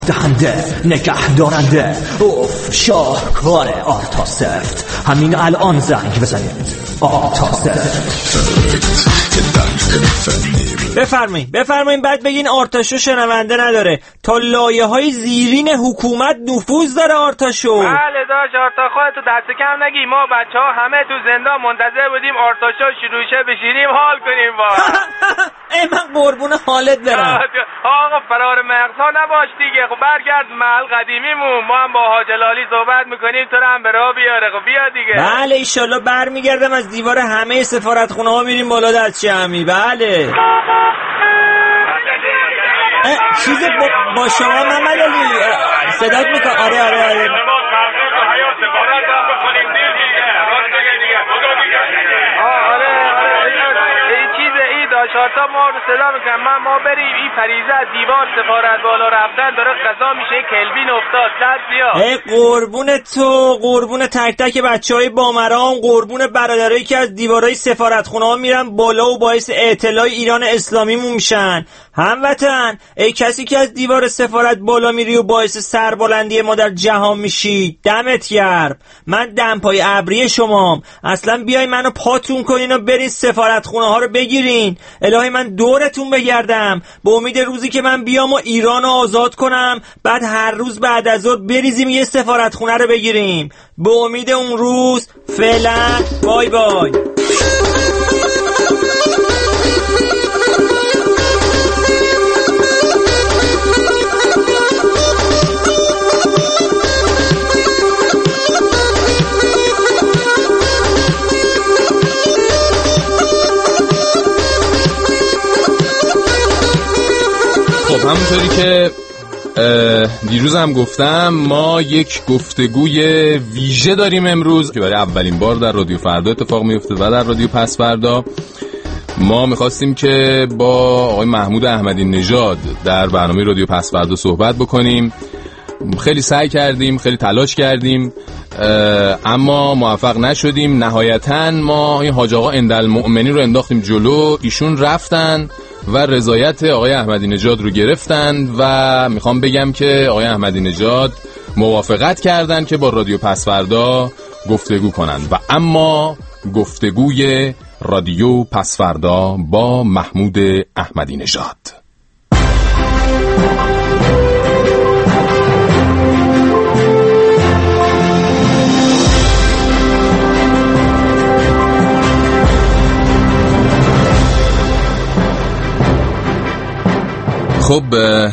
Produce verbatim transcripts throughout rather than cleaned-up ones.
دهنده نگه دارنده اوف شاهکار آرتا سفت. همین الان زنگ بزنید. آرتا سفت. بفرمایید بفرمایید بعد بگین آرتاشو شنونده نداره. تا لایه های زیرین حکومت نفوذ داره آرتاشو. بله داش آرتا خودتو دست کم نگی. ما بچه ها همه تو زندان منتظر بودیم آرتاشو شروع شه بشینیم حال کنیم با ای من قربون حالت برم. آقا فرار مغزها نباش دیگه. خب برگرد محل قدیمیمون. ما هم با حاج لالی صحبت میکنیم تو رو هم به راه بیاره. خب بیا دیگه. بله ایشالله برمیگردم از دیوار همه سفارتخونه ها میریم بالا دست جمعی. بله چیز با, با شما محمد علی صدات میکنم. آره آره آره شارتا ما رو صدا میکنم. من ما بریم این فریضه از دیوار سفارت بالا رفتن داره قضا میشه. کلوین افتاد دست بیا. ای قربون تو قربون تک تک بچه های بامرام قربون برادرایی که از دیوارهای سفارتخونه ها میرن بالا و باعث اعتلاع ایران اسلامیمون میشن. هموطن ای کسی که از دیوار سفارت بالا میری و باعث سربلندی ما در جهان میشی دمت گرم. من دمپای ابری شمام. اصلا بیای منو پاتون کنین و برین سفارتخونه ها رو بگیرین. الهی من دورتون بگردم به امید روزی که من بیام و ایران رو آزاد کنم. بعد هر روز بعد از ظهر بریزیم یه سفارتخونه رو بگیریم. به امید اون روز. فعلا بای بای. خب همونطوری که دیروز هم گفتم ما یک گفتگوی ویژه داریم امروز که برای اولین بار در رادیو فردا اتفاق میفته و در رادیو پس فردا. ما میخواستیم که با آقای محمود احمدی نژاد در برنامه رادیو پس فردا صحبت بکنیم. خیلی سعی کردیم خیلی تلاش کردیم اما موفق نشدیم. نهایتاً ما این حاج آقا اندالمؤمنی رو انداختیم جلو. ایشون رفتن و رضایت آقای احمدی نژاد رو گرفتن و میخوام بگم که آقای احمدی نژاد موافقت کردن که با رادیو پس فردا گفتگو کنن و اما گفتگوی رادیو پس فردا با محمود احمدی نژاد. خب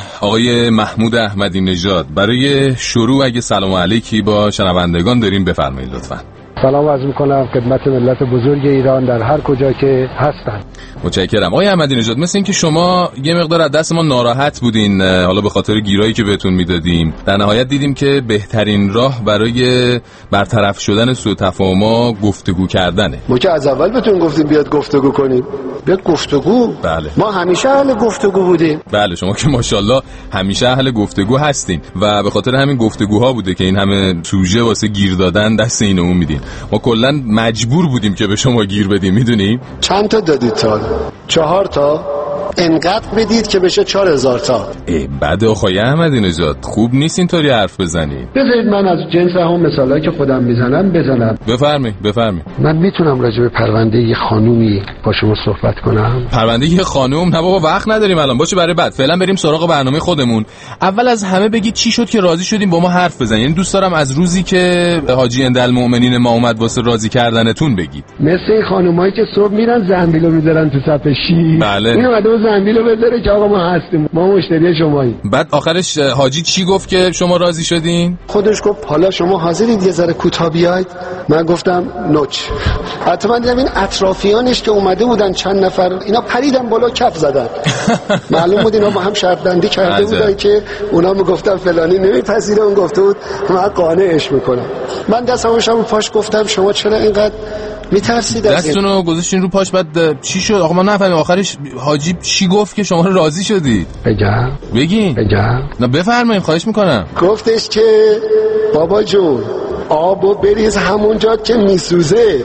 آقای محمود احمدی نژاد برای شروع اگه سلام علیکی با شنوندگان داریم بفرمایید لطفاً. سلام عرض میکنم خدمت ملت بزرگ ایران در هر کجا که هستن. متشکرم. آقای احمدی نژاد مثل این که شما یه مقدار از دست ما ناراحت بودین حالا به خاطر گیرایی که بهتون میدادیم. در نهایت دیدیم که بهترین راه برای برطرف شدن سوء تفاهم‌ها گفتگو کردنه. ما که از اول بهتون گفتیم بیاد گفتگو کنیم. بیاد گفتگو. بله. ما همیشه اهل گفتگو بودیم. بله شما که ماشاءالله همیشه اهل گفتگو هستین و به خاطر همین گفتگوها بوده که این همه سوژه واسه گیر دادن دست این اون میدین. ما کلا مجبور بودیم که به شما گیر بدیم. میدونی چند تا دادید تا؟ چهار تا. انقدر بدید که بشه چهار هزار تا. ای بعد آقای احمدی نژاد خوب نیست اینطوری حرف بزنید. بذارید من از جنس هم مثالایی که خودم میزنم بزنم. بفرمایید بفرمایید. من میتونم راجع به پرونده یه خانومی با شما صحبت کنم؟ پرونده یه خانوم؟ نه بابا وقت نداریم الان. باشه برای بعد. فعلا بریم سراغ برنامه خودمون. اول از همه بگید چی شد که راضی شدیم با ما حرف بزنید. یعنی دوست دارم از روزی که حاجی اندالمؤمنین ما اومد واسه راضی کردنتون بگید. مثل این خانومایی که صبح میرن زنبیلو میذارن تو صف شیر. بله. این اومده زنبیلو بذاره که آقا ما هستیم، ما مشتری شماییم. بعد آخرش حاجی چی گفت که شما راضی شدین؟ خودش گفت حالا شما حاضرید یه ذره کوتاه بیاید؟ من گفتم نوچ. حتما دیدم این اطرافیانش که اومده بودن چند نفر اینا پریدن بالا کف زدن. معلوم بود اینا با هم شرط بندی کرده بودن که اونا میگفتن فلانی نمیپذیره، اون گفته بود من قانعش میکنم. من دستمو رو پاش گفتم شما چرا اینقدر میترسید از این؟ دستونو گذاشتین رو پاش. بعد چی شد؟ آقا ما نفهمیم آخرش حاجی چی گفت که شما راضی شدید؟ بگم بگین بگم نه بفرمایید خواهش میکنم. گفتش که بابا جون آبو بریز همونجا که میسوزه،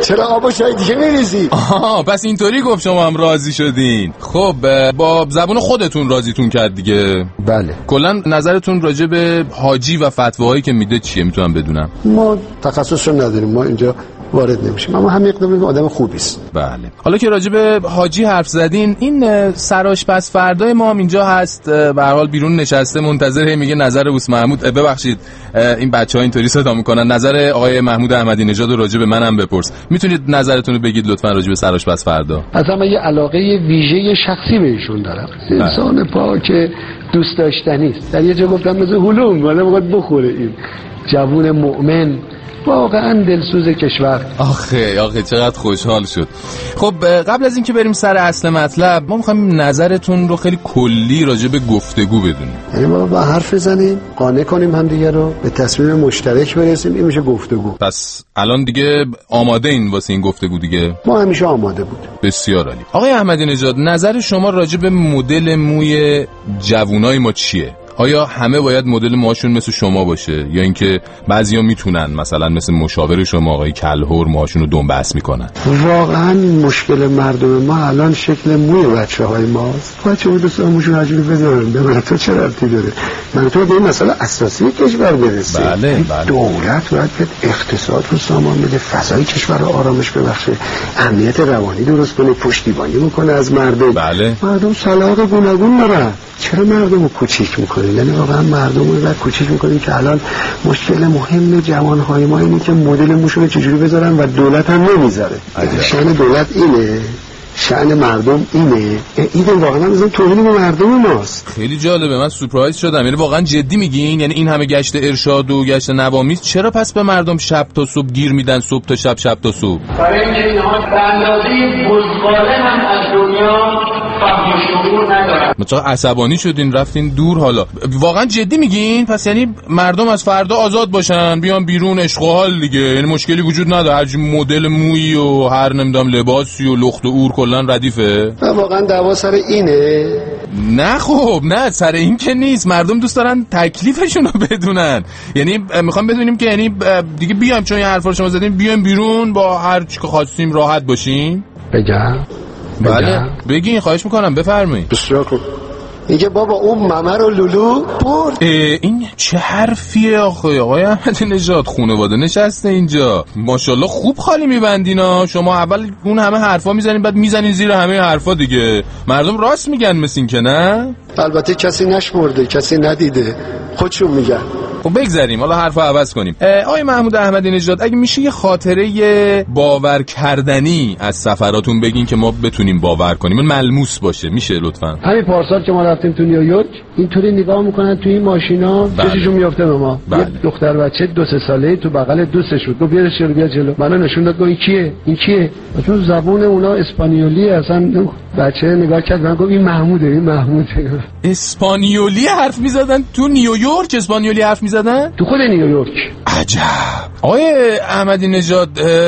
چرا آب و چای دیگه میریزی؟ آها پس اینطوری گفت شما هم راضی شدین. خب با زبون خودتون راضیتون کرد دیگه. بله. کلا نظرتون راجع به حاجی و فتواهایی که میده چیه میتونم بدونم؟ ما تخصص رو نداریم، ما اینجا وارد نمیشیم، اما هم اقدام آدم خوبی است. بله. حالا که راجع به حاجی حرف زدین، این سرآشپز فردای ما هم اینجا هست، به هر حال بیرون نشسته منتظر، میگه نظر اوس محمود. ببخشید این بچه‌ها اینطوری صدا میکنن، نظر آقای محمود احمدی نژاد رو راجع به منم بپرس. میتونید نظرتون رو بگید لطفا راجع به سرآشپز فردا؟ اصلا من یه علاقه ویژه شخصی بهشون دارم. انسان پاک دوست داشتنی است. در یه جا گفتم مثل هلوم، ولی میخواد بخوره این جوون مؤمن، واقعا دلسوز کشور. آخه آخه چقدر خوشحال شد. خب قبل از اینکه بریم سر اصل مطلب، ما میخوایم نظرتون رو خیلی کلی راجع به گفتگو بدونیم. یعنی ما با حرف بزنیم، قانع کنیم هم دیگه رو، به تصمیم مشترک برسیم، این میشه گفتگو. پس الان دیگه آماده این واسه این گفتگو دیگه؟ ما همیشه آماده بود. بسیار عالی. آقای احمدی نژاد، نظر شما راجع به مدل موی جوونای ما چیه؟ آیا همه باید مدل موهاشون مثل شما باشه، یا اینکه بعضیا میتونن مثلا مثل مشاور شما آقای کلهر موهاشون رو دنبست میکنن؟ واقعا مشکل مردم ما الان شکل موی بچه‌های ماست. بچه‌ها دوست دارن موشون عجیبی بذارن. به تو چه ربطی داره؟ من تو به این مسئله اساسی کشور برسه. بله بله. دولت باید اقتصاد رو سامان بده، فضای کشور رو آرامش ببخشه، امنیت روانی درست کنه، پشتیبانی میکنه از مردم. بله. مردم سلاق گوناگون دارن. چرا مردم رو کوچیک میکنیم؟ یعنی واقعا مردم رو باید کوچیک میکنیم که الان مشکل مهم جوانهای ما اینه که مدل موشون رو چجوری بذارن و دولت هم نمیذاره. شأن دولت اینه، شأن مردم اینه. این واقعا مثلا توهین به مردم ماست. خیلی جالبه، من سورپرایز شدم. یعنی واقعا جدی میگین؟ یعنی این همه گشت ارشاد و گشت نوامیس چرا پس به مردم شب تا صبح گیر میدن، صبح تا شب، شب تا صبح؟ برای اینکه اینها به اندازه بزغاله هم از دنیا فهم و شعور ندارن. مثلا عصبانی شدین رفتین دور. حالا واقعا جدی میگین؟ پس یعنی مردم از فردا آزاد باشن، بیان بیرون، عشق و حال دیگه، یعنی مشکلی وجود نداره، هر مدل مویی و هر نمیدونم لباسی و لخت و اور کلا ردیفه؟ واقعا دعوا سر اینه؟ نه خب نه، سر این که نیست. مردم دوست دارن تکلیفشون رو بدونن. یعنی میخوام بدونیم که یعنی دیگه بیام، چون این حرفا رو شما زدین، بیام بیرون با هر چی که خواستیم راحت باشیم. بگم؟ بله بگین، خواهش میکنم، بفرمایید. بسیار خوب. میگه بابا اون ممر و لولو برد. این چه حرفیه آخه آقای احمدی نژاد؟ خانواده نشسته اینجا، ماشاءالله خوب خالی میبندینا. شما اول اون همه حرفا میزنین، بعد میزنین زیر همه حرفا دیگه. مردم راست میگن مثل این که نه؟ البته کسی نشمرده، کسی ندیده، خودشون میگن. خب بگذاریم، حالا حرفو عوض کنیم. آقای محمود احمدی نژاد، اگه میشه یه خاطره باور کردنی از سفراتون بگین که ما بتونیم باور کنیم، ملموس باشه، میشه لطفاً؟ همین پارسال که ما رفتیم تو نیویورک، اینطوری نگاه میکنن تو این ماشینا، چششون میافته به ما. بله. یه دختر بچه دو سه ساله‌ای تو بغل دوستش بود، گفت بیا جلو، بیا جلو. منو نشون داد، گفت این کیه؟ این کیه؟ چون زبون اونا اسپانیولی، اصلا بچه نگاه کرد، من گفت این محموده، این محموده. اسپانیولی حرف میزدن تو نیویورک؟ اسپانیولی حرف میزدن تو خود نیویورک؟ عجب. آقای احمدی نژاد،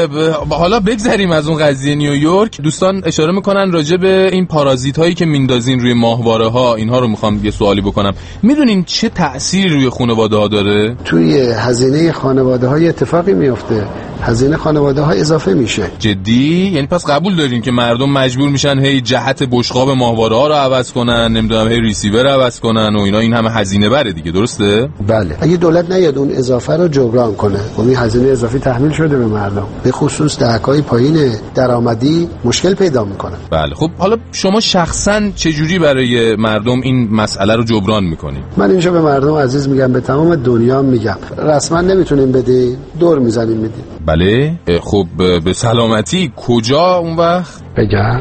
حالا بگذریم از اون قضیه نیویورک. دوستان اشاره میکنن راجع به این پارازیت هایی که میندازین روی ماهواره ها، اینها رو میخوام یه سوالی بکنم. میدونین چه تأثیری روی خانواده ها داره؟ توی هزینه خانواده های اتفاقی میفته، هزینه خانواده ها اضافه میشه. جدی؟ یعنی پس قبول دارین که مردم مجبور میشن هی جهت بشقاب ماهواره ها رو عوض کنن، نمیدونم هی ریسیور عوض کنن و اینا، این همه هزینه بره دیگه، درسته؟ بله. اگه دولت نیاد اون اضافه رو جبران کنه، اون هزینه اضافی تحمیل شده به مردم، به خصوص دهکای پایین درآمدی مشکل پیدا میکنه. بله. خب حالا شما شخصا چه جوری برای مردم این مسئله رو جبران میکنید؟ من اینجا به مردم عزیز میگم، به تمام دنیا میگم، رسما نمیتونیم بدی، دور میزنیم میدیم. بله. خب به سلامتی. کجا اون وقت؟ بگم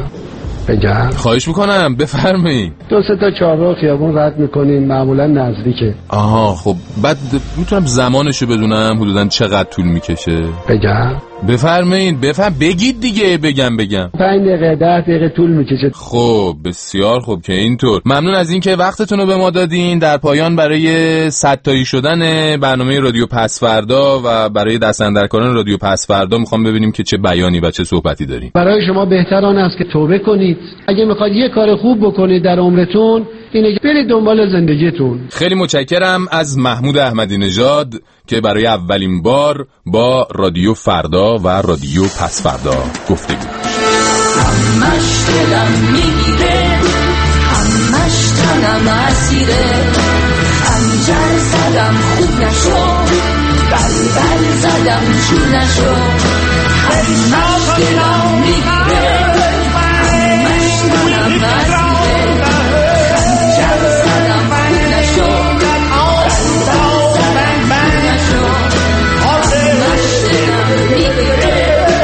بگم خواهش میکنم بفرمایید. دو سه تا چهارراه خیابون رد میکنیم، معمولا نزدیکه. آها خب بعد میتونم زمانشو بدونم حدودا چقدر طول میکشه؟ بگم بفرمایید. بفرم بگید دیگه. بگم بگم پنج دقیقه ده دقیقه طول میکشه. خب بسیار خوب که اینطور. ممنون از اینکه وقتتون رو به ما دادین. در پایان برای صد تایی شدن برنامه رادیو پسفردا و برای دستاندرکاران رادیو پسفردا میخوام ببینیم که چه بیانی و چه صحبتی داریم. برای شما بهتر آن است که توبه کنید. اگه میخواد یه کار خوب بکنید در عمرتون، اینه برید دنبال زندگیتون. خیلی متشکرم از محمود احمدی نژاد که برای اولین بار با رادیو فردا و رادیو پس فردا گفتگو داشت. همش دلم میگیره، همش تنم اسیره، خنجر زدم خوب نشو، بلبل زدم چون نشو، همش دلم میگیره، همش تنم اسیره، خنجر زدم خوب نشو، بلبل زدم چون نشو، همش دلم میگیره.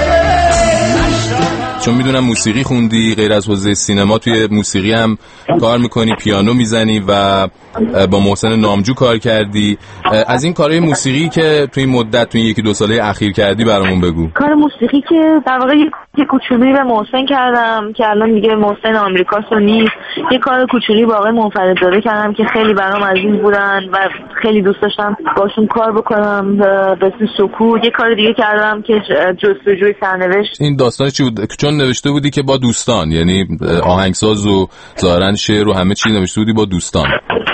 چون میدونم موسیقی خوندی، غیر از حوزه سینما توی موسیقی هم کار میکنی، پیانو میزنی و با محسن نامجو کار کردی. از این کارهای موسیقی که توی این مدت توی یکی دو ساله اخیر کردی برامون بگو. کار موسیقی که در واقع یک کوچولی به محسن کردم که الان دیگه محسن آمریکاست و نیست. یه کار کوچولی با آقای منفردزاده کردم که خیلی برام عزیز بودن و خیلی دوست داشتم باشون کار بکنم به اسم سکوت. یه کار دیگه کردم که جستجوی سرنوشت. این داستانش چی بود؟ چون نوشته بودی که با دوستان، یعنی آهنگساز و ظاهرا شعر و همه چی نوشته بودی با دوستان.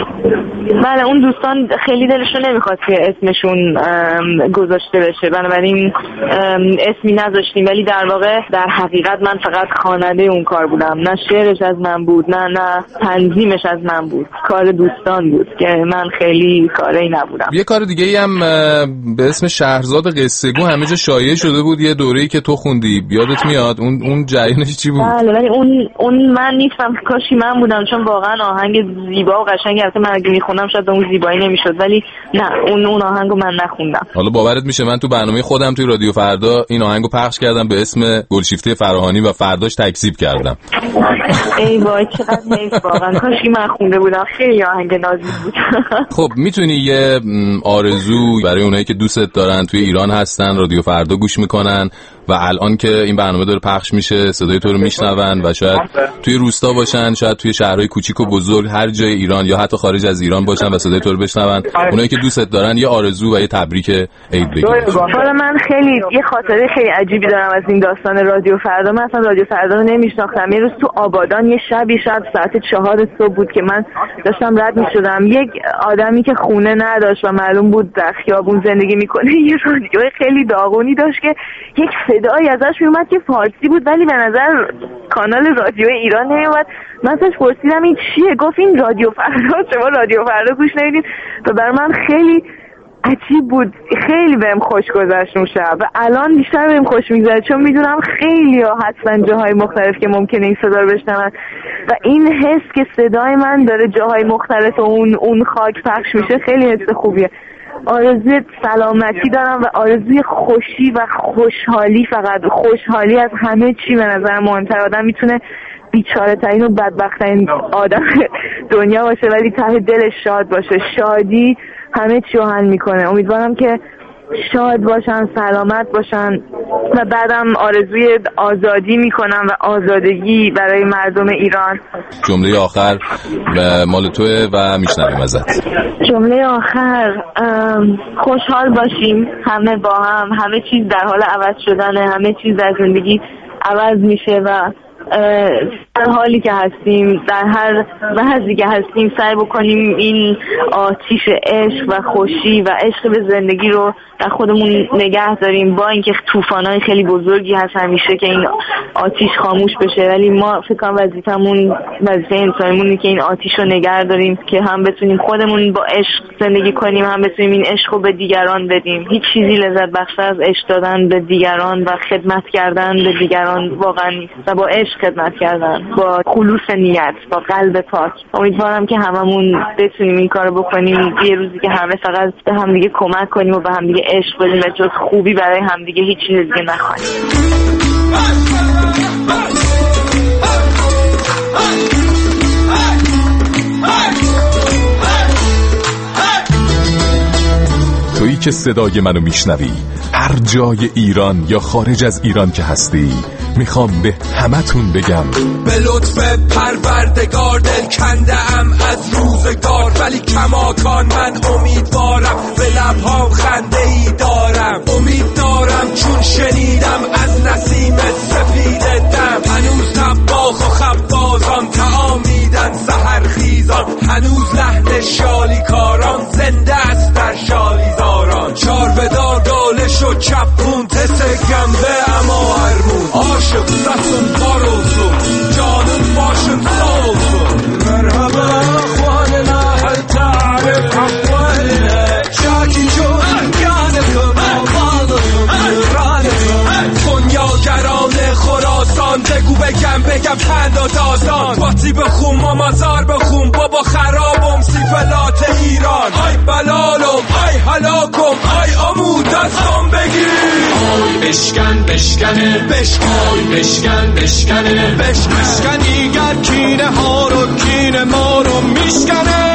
بله، اون دوستان خیلی دلشون نمیخواد که اسمشون گذاشته بشه، بنابراین اسمی نذاشتیم، ولی در واقع در حقیقت من فقط خواننده اون کار بودم. نه شعرش از من بود، نه نه تنظیمش از من بود، کار دوستان بود که من خیلی کاری نبودم. یه کار دیگه ای هم به اسم شهرزاد قصه گو همه جا شایع شده بود، یه دوره‌ای که تو خوندی، یادت میاد اون اون جریانش چی بود؟ بله، ولی اون اون من نیستم، کاشی من بودم، چون واقعا آهنگ زیبا و قشنگی البته من اگه میخوندم شاید اون زیبایی نمیشد، ولی نه اون اون آهنگو من نخوندم. حالا باورت میشه من تو برنامه خودم توی رادیو فردا این آهنگو پخش کردم به اسم گلشیفته فراهانی و فرداش تکذیب کردم. ای وای چقدر حیف واقعا، کاشی من خونده بودم، خیلی آهنگ نازی بود. خب میتونی یه آرزو برای اونایی که دوستت دارن توی ایران هستن، رادیو فردا گوش میکنن و الان که این برنامه داره پخش میشه صدای تو رو میشنون و شاید توی روستا باشن، شاید توی شهرهای کوچیک و بزرگ، هر جای ایران یا حتی خارج از ایران باشن و صدای تو رو بشنون، اونایی که دوستت دارن یه آرزو و یه تبریک عید بگن. حالا من خیلی یه خاطره خیلی عجیبی دارم از این داستان رادیو فردا. من اصلا رادیو فردا رو نمیشناختم. یه روز تو آبادان یه شبی شب ساعت چهار صبح بود که من داشتم رد میشدم، یک آدمی که خونه نداشت و معلوم بود در خیابون زندگی میکنه یه رادیو خیلی داغونی داشت که یک صدایی ازش میومد که فارسی بود ولی به نظر کانال رادیو ایران نمیومد. من ازش پرسیدم این چیه؟ گفت این رادیو فردا، شما رادیو فردا گوش نمیدین؟ و برای من خیلی عجیب بود، خیلی بهم خوش گذشت اون شب و الان بیشتر بهم خوش میگذره چون میدونم خیلی ها هستن جاهای مختلف که ممکنه این صدا رو بشنون و این حس که صدای من داره جاهای مختلف اون اون خاک پخش میشه خیلی حس خوبیه. آرزوی سلامتی دارم و آرزوی خوشی و خوشحالی، فقط خوشحالی از همه چی. به نظر مهمتر آدم میتونه بیچاره ترین و بدبخت ترین آدم دنیا باشه ولی ته دلش شاد باشه. شادی همه چی رو حل میکنه. امیدوارم که شاد باشن، سلامت باشن و بعدم آرزوی آزادی میکنم و آزادگی برای مردم ایران. جمله آخر مال توه و میشنویم ازت. جمله آخر خوشحال باشیم همه با هم، همه چیز در حال عوض شدنه، همه چیز در زندگی عوض میشه و در حالی که هستیم، در هر لحظه‌ای که هستیم سعی بکنیم این آتیش عشق و خوشی و عشق به زندگی رو در خودمون نگه داریم، با اینکه طوفان‌های خیلی بزرگی هست همیشه که این آتیش خاموش بشه، ولی ما فکر کنم وظیفمون، وظیفه انسانیمونه که این آتیش رو نگه داریم که هم بتونیم خودمون با عشق زندگی کنیم، هم بتونیم این عشق رو به دیگران بدیم. هیچ چیزی لذت بخش از عشق دادن به دیگران و خدمت کردن به دیگران واقعا نیست و با عشق خدمت کردن، با خلوص نیت، با قلب پاک. امیدوارم که هممون بتونیم این کارو بکنیم، یه روزی که همه فقط به هم دیگه کمک کنیم و به هم دیگه عشق بدیم و جز خوبی برای هم دیگه هیچ چیز دیگه نخواهیم. تویی که صدای منو میشنوی هر جای ایران یا خارج از ایران که هستی، میخوام به همتون بگم به لطف پروردگار دل کنده ام از روزگار، ولی کماکان من امیدوارم، به لبهام خنده ای دارم، امید دارم چون شنیدم از نسیم سفید دم، هنوز نباخ و خبازان تعامیدن سحر خیزان، بشکن بشکنه بشکن بشکن بشکنه بشکن گر کینه ها رو کینه ما رو میشکنه